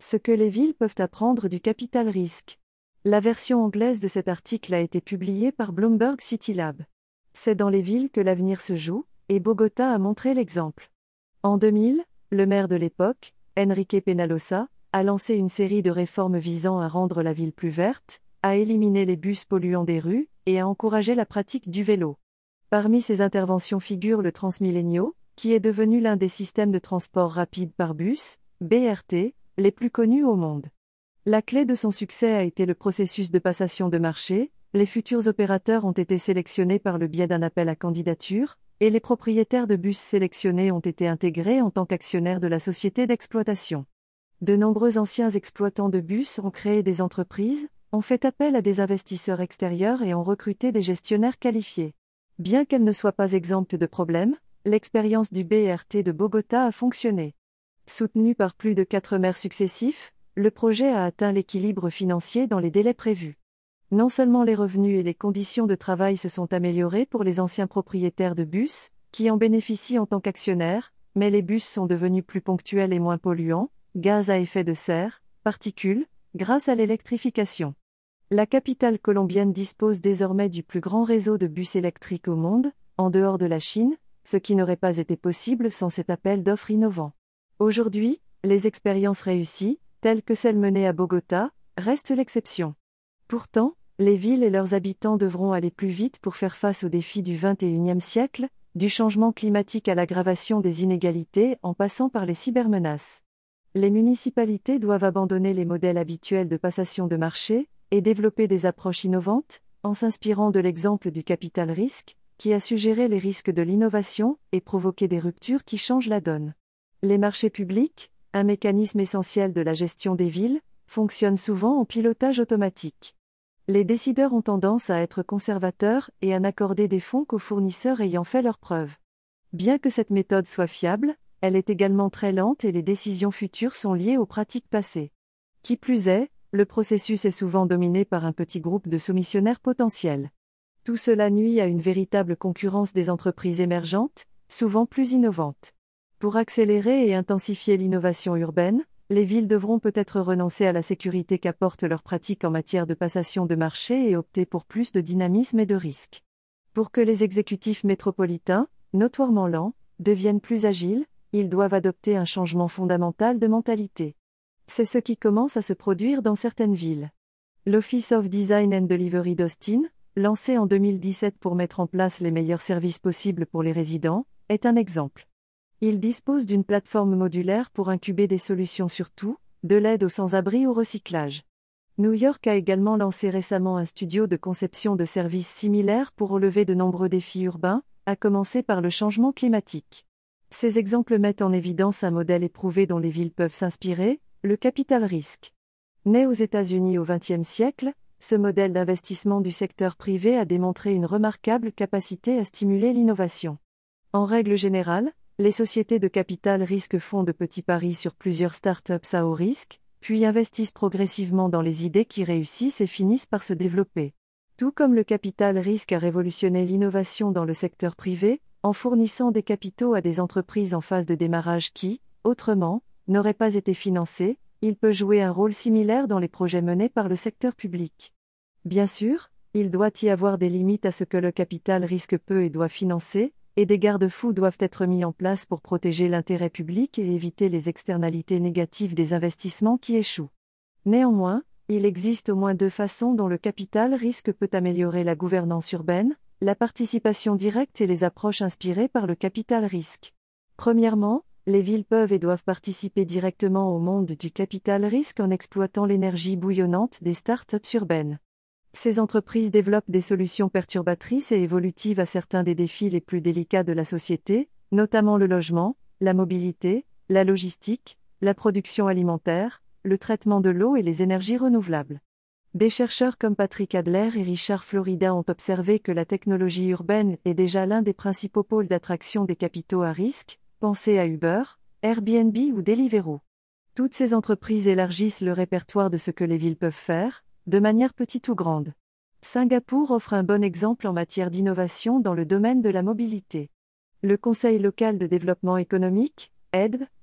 Ce que les villes peuvent apprendre du capital risque. La version anglaise de cet article a été publiée par Bloomberg CityLab. C'est dans les villes que l'avenir se joue, et Bogota a montré l'exemple. En 2000, le maire de l'époque, Enrique Peñalosa, a lancé une série de réformes visant à rendre la ville plus verte, à éliminer les bus polluants des rues et à encourager la pratique du vélo. Parmi ces interventions figure le Transmilenio, qui est devenu l'un des systèmes de transport rapide par bus, BRT, les plus connus au monde. La clé de son succès a été le processus de passation de marché. Les futurs opérateurs ont été sélectionnés par le biais d'un appel à candidature, et les propriétaires de bus sélectionnés ont été intégrés en tant qu'actionnaires de la société d'exploitation. De nombreux anciens exploitants de bus ont créé des entreprises, ont fait appel à des investisseurs extérieurs et ont recruté des gestionnaires qualifiés. Bien qu'elle ne soit pas exempte de problèmes, l'expérience du BRT de Bogota a fonctionné. Soutenu par plus de 4 maires successifs, le projet a atteint l'équilibre financier dans les délais prévus. Non seulement les revenus et les conditions de travail se sont améliorés pour les anciens propriétaires de bus, qui en bénéficient en tant qu'actionnaires, mais les bus sont devenus plus ponctuels et moins polluants, gaz à effet de serre, particules, grâce à l'électrification. La capitale colombienne dispose désormais du plus grand réseau de bus électriques au monde, en dehors de la Chine, ce qui n'aurait pas été possible sans cet appel d'offres innovant. Aujourd'hui, les expériences réussies, telles que celle menée à Bogota, restent l'exception. Pourtant, les villes et leurs habitants devront aller plus vite pour faire face aux défis du XXIe siècle, du changement climatique à l'aggravation des inégalités en passant par les cybermenaces. Les municipalités doivent abandonner les modèles habituels de passation de marché et développer des approches innovantes, en s'inspirant de l'exemple du capital risque, qui a su gérer les risques de l'innovation et provoquer des ruptures qui changent la donne. Les marchés publics, un mécanisme essentiel de la gestion des villes, fonctionnent souvent en pilotage automatique. Les décideurs ont tendance à être conservateurs et à n'accorder des fonds qu'aux fournisseurs ayant fait leurs preuves. Bien que cette méthode soit fiable, elle est également très lente et les décisions futures sont liées aux pratiques passées. Qui plus est, le processus est souvent dominé par un petit groupe de soumissionnaires potentiels. Tout cela nuit à une véritable concurrence des entreprises émergentes, souvent plus innovantes. Pour accélérer et intensifier l'innovation urbaine, les villes devront peut-être renoncer à la sécurité qu'apportent leurs pratiques en matière de passation de marché et opter pour plus de dynamisme et de risque. Pour que les exécutifs métropolitains, notoirement lents, deviennent plus agiles, ils doivent adopter un changement fondamental de mentalité. C'est ce qui commence à se produire dans certaines villes. L'Office of Design and Delivery d'Austin, lancé en 2017 pour mettre en place les meilleurs services possibles pour les résidents, est un exemple. Il dispose d'une plateforme modulaire pour incuber des solutions sur tout, de l'aide aux sans-abri au recyclage. New York a également lancé récemment un studio de conception de services similaires pour relever de nombreux défis urbains, à commencer par le changement climatique. Ces exemples mettent en évidence un modèle éprouvé dont les villes peuvent s'inspirer, le capital risque. Né aux États-Unis au XXe siècle, ce modèle d'investissement du secteur privé a démontré une remarquable capacité à stimuler l'innovation. En règle générale, les sociétés de capital risque font de petits paris sur plusieurs startups à haut risque, puis investissent progressivement dans les idées qui réussissent et finissent par se développer. Tout comme le capital risque a révolutionné l'innovation dans le secteur privé, en fournissant des capitaux à des entreprises en phase de démarrage qui, autrement, n'auraient pas été financées, il peut jouer un rôle similaire dans les projets menés par le secteur public. Bien sûr, il doit y avoir des limites à ce que le capital risque peut et doit financer, et des garde-fous doivent être mis en place pour protéger l'intérêt public et éviter les externalités négatives des investissements qui échouent. Néanmoins, il existe au moins 2 façons dont le capital risque peut améliorer la gouvernance urbaine, la participation directe et les approches inspirées par le capital risque. Premièrement, les villes peuvent et doivent participer directement au monde du capital risque en exploitant l'énergie bouillonnante des startups urbaines. Ces entreprises développent des solutions perturbatrices et évolutives à certains des défis les plus délicats de la société, notamment le logement, la mobilité, la logistique, la production alimentaire, le traitement de l'eau et les énergies renouvelables. Des chercheurs comme Patrick Adler et Richard Florida ont observé que la technologie urbaine est déjà l'un des principaux pôles d'attraction des capitaux à risque, pensez à Uber, Airbnb ou Deliveroo. Toutes ces entreprises élargissent le répertoire de ce que les villes peuvent faire, de manière petite ou grande. Singapour offre un bon exemple en matière d'innovation dans le domaine de la mobilité. Le Conseil local de développement économique, EDB,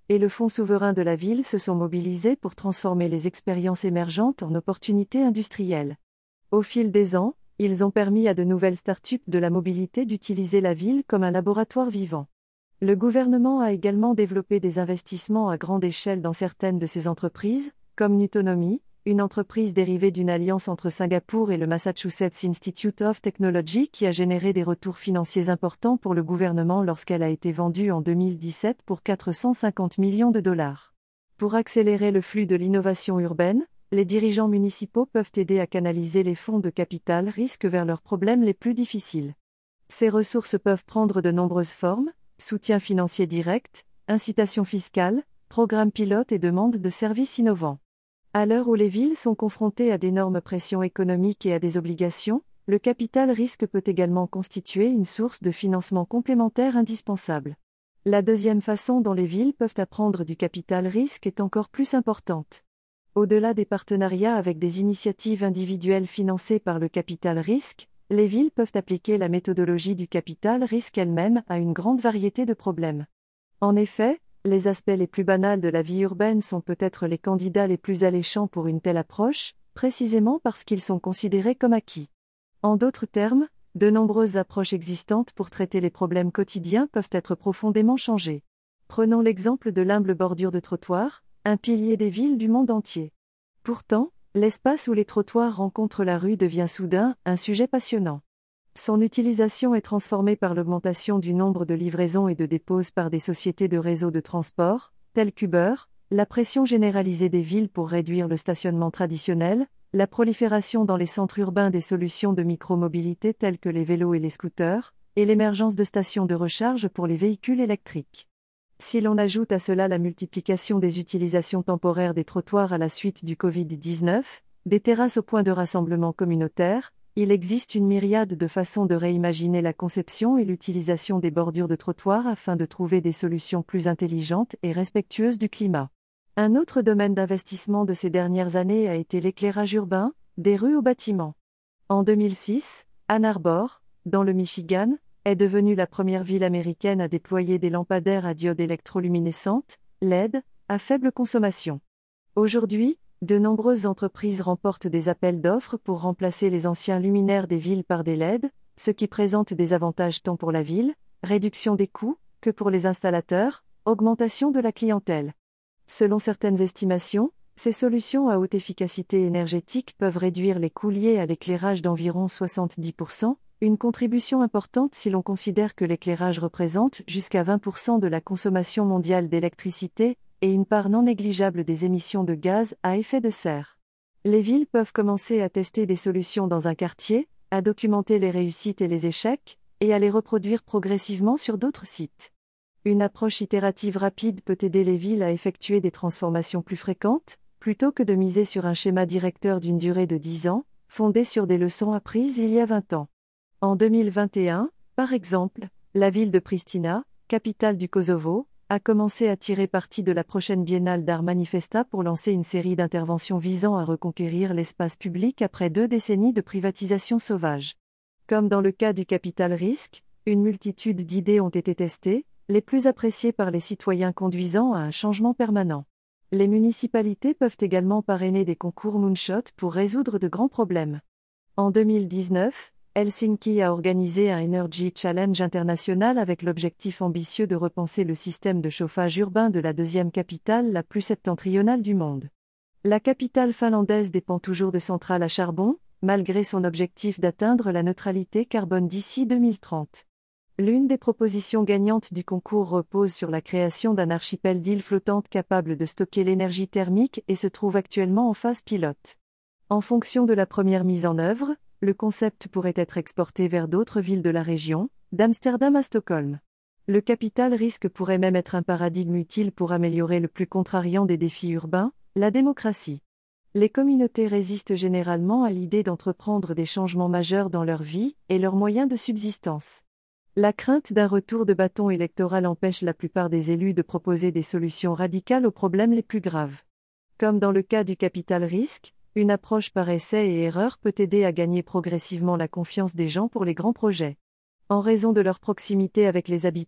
et le Fonds souverain de la ville se sont mobilisés pour transformer les expériences émergentes en opportunités industrielles. Au fil des ans, ils ont permis à de nouvelles start-up de la mobilité d'utiliser la ville comme un laboratoire vivant. Le gouvernement a également développé des investissements à grande échelle dans certaines de ces entreprises, comme Nutonomy, une entreprise dérivée d'une alliance entre Singapour et le Massachusetts Institute of Technology qui a généré des retours financiers importants pour le gouvernement lorsqu'elle a été vendue en 2017 pour 450 millions de dollars. Pour accélérer le flux de l'innovation urbaine, les dirigeants municipaux peuvent aider à canaliser les fonds de capital risque vers leurs problèmes les plus difficiles. Ces ressources peuvent prendre de nombreuses formes: soutien financier direct, incitation fiscale, programmes pilotes et demande de services innovants. À l'heure où les villes sont confrontées à d'énormes pressions économiques et à des obligations, le capital risque peut également constituer une source de financement complémentaire indispensable. La deuxième façon dont les villes peuvent apprendre du capital risque est encore plus importante. Au-delà des partenariats avec des initiatives individuelles financées par le capital risque, les villes peuvent appliquer la méthodologie du capital risque elle-même à une grande variété de problèmes. En effet, les aspects les plus banals de la vie urbaine sont peut-être les candidats les plus alléchants pour une telle approche, précisément parce qu'ils sont considérés comme acquis. En d'autres termes, de nombreuses approches existantes pour traiter les problèmes quotidiens peuvent être profondément changées. Prenons l'exemple de l'humble bordure de trottoir, un pilier des villes du monde entier. Pourtant, l'espace où les trottoirs rencontrent la rue devient soudain un sujet passionnant. Son utilisation est transformée par l'augmentation du nombre de livraisons et de déposes par des sociétés de réseaux de transport, telles qu'Uber, la pression généralisée des villes pour réduire le stationnement traditionnel, la prolifération dans les centres urbains des solutions de micromobilité telles que les vélos et les scooters, et l'émergence de stations de recharge pour les véhicules électriques. Si l'on ajoute à cela la multiplication des utilisations temporaires des trottoirs à la suite du Covid-19, des terrasses au point de rassemblement communautaire, il existe une myriade de façons de réimaginer la conception et l'utilisation des bordures de trottoirs afin de trouver des solutions plus intelligentes et respectueuses du climat. Un autre domaine d'investissement de ces dernières années a été l'éclairage urbain, des rues aux bâtiments. En 2006, Ann Arbor, dans le Michigan, est devenue la première ville américaine à déployer des lampadaires à diodes électroluminescentes, LED, à faible consommation. Aujourd'hui, de nombreuses entreprises remportent des appels d'offres pour remplacer les anciens luminaires des villes par des LED, ce qui présente des avantages tant pour la ville, réduction des coûts, que pour les installateurs, augmentation de la clientèle. Selon certaines estimations, ces solutions à haute efficacité énergétique peuvent réduire les coûts liés à l'éclairage d'environ 70%, une contribution importante si l'on considère que l'éclairage représente jusqu'à 20% de la consommation mondiale d'électricité, et une part non négligeable des émissions de gaz à effet de serre. Les villes peuvent commencer à tester des solutions dans un quartier, à documenter les réussites et les échecs, et à les reproduire progressivement sur d'autres sites. Une approche itérative rapide peut aider les villes à effectuer des transformations plus fréquentes, plutôt que de miser sur un schéma directeur d'une durée de 10 ans, fondé sur des leçons apprises il y a 20 ans. En 2021, par exemple, la ville de Pristina, capitale du Kosovo, a commencé à tirer parti de la prochaine biennale d'art manifesta pour lancer une série d'interventions visant à reconquérir l'espace public après 2 décennies de privatisation sauvage. Comme dans le cas du capital risque, une multitude d'idées ont été testées, les plus appréciées par les citoyens conduisant à un changement permanent. Les municipalités peuvent également parrainer des concours Moonshot pour résoudre de grands problèmes. En 2019, Helsinki a organisé un Energy Challenge international avec l'objectif ambitieux de repenser le système de chauffage urbain de la deuxième capitale la plus septentrionale du monde. La capitale finlandaise dépend toujours de centrales à charbon, malgré son objectif d'atteindre la neutralité carbone d'ici 2030. L'une des propositions gagnantes du concours repose sur la création d'un archipel d'îles flottantes capables de stocker l'énergie thermique et se trouve actuellement en phase pilote. En fonction de la première mise en œuvre, le concept pourrait être exporté vers d'autres villes de la région, d'Amsterdam à Stockholm. Le capital risque pourrait même être un paradigme utile pour améliorer le plus contrariant des défis urbains, la démocratie. Les communautés résistent généralement à l'idée d'entreprendre des changements majeurs dans leur vie et leurs moyens de subsistance. La crainte d'un retour de bâton électoral empêche la plupart des élus de proposer des solutions radicales aux problèmes les plus graves. Comme dans le cas du capital risque, une approche par essai et erreur peut aider à gagner progressivement la confiance des gens pour les grands projets. En raison de leur proximité avec les habitants,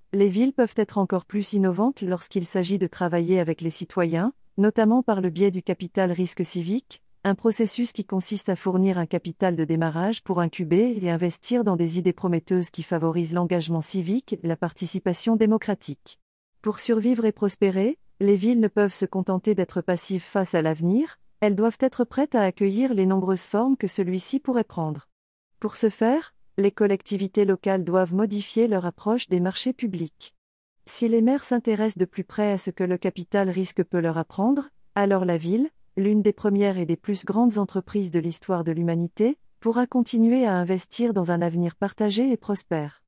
les villes peuvent être encore plus innovantes lorsqu'il s'agit de travailler avec les citoyens, notamment par le biais du capital risque civique, un processus qui consiste à fournir un capital de démarrage pour incuber et investir dans des idées prometteuses qui favorisent l'engagement civique et la participation démocratique. Pour survivre et prospérer, les villes ne peuvent se contenter d'être passives face à l'avenir, elles doivent être prêtes à accueillir les nombreuses formes que celui-ci pourrait prendre. Pour ce faire, les collectivités locales doivent modifier leur approche des marchés publics. Si les maires s'intéressent de plus près à ce que le capital risque peut leur apprendre, alors la ville, l'une des premières et des plus grandes entreprises de l'histoire de l'humanité, pourra continuer à investir dans un avenir partagé et prospère.